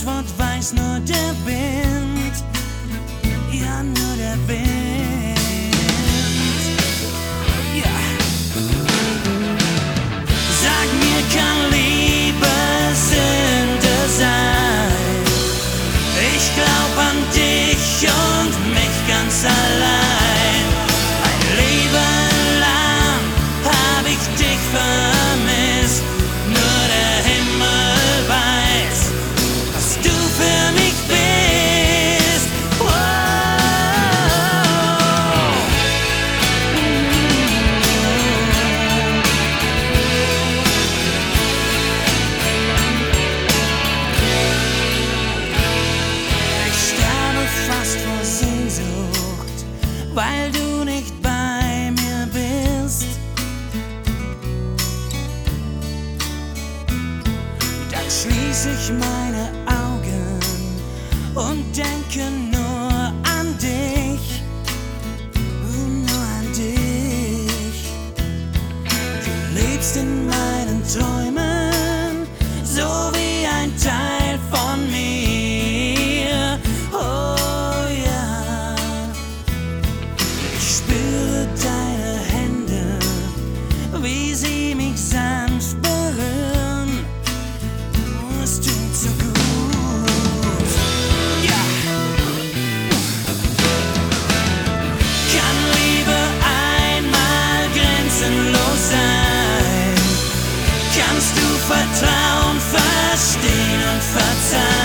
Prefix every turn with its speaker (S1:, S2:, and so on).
S1: Antwort weiß nur der Wind, ja nur der Wind. Ja. Sag mir, kann Liebe Sünde sein? Ich glaub an dich und mich ganz allein. Mein Leben lang hab ich dich vermisst. Nur der Himmel weiß, was du für mich bist. Wow. Ich sterbe fast vor Sehnsucht, weil du nicht bei mir bist. Dann schließ ich meine Augen und denke nur an dich, nur an dich. Du lebst in meinen Träumen, so wie ein Teil von mir. Oh ja, ich spüre deine Hände, wie sie mich sanft berühren. Es tut so gut. Ja. Kann Liebe einmal grenzenlos sein? Kannst du Vertrauen verstehen und verzeihen?